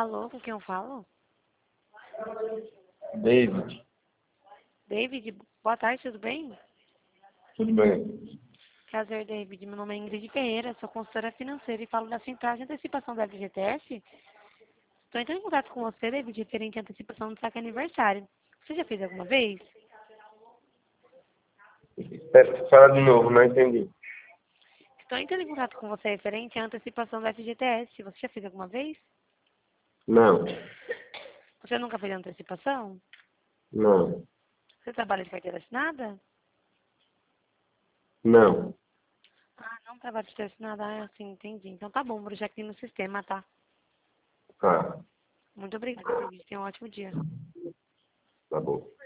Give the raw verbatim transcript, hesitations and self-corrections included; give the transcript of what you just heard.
Alô, com quem eu falo? David, David, boa tarde, tudo bem? tudo bem? Prazer, David. Meu nome é Ingrid Ferreira, sou consultora financeira e falo da Central de Antecipação da F G T S. Estou entrando em contato com você, David, referente à antecipação do saque aniversário. Você já fez alguma vez? É, fala de novo, não entendi. Estou entrando em contato com você referente à antecipação da F G T S. Você já fez alguma vez? Não, Você nunca fez antecipação? não, Você trabalha de carteira assinada? não. Ah, não trabalha de carteira assinada? Ah, sim, entendi. Então tá bom, vou deixar aqui no sistema, tá? Tá, Muito obrigada, David. Tenha um ótimo dia. tá bom.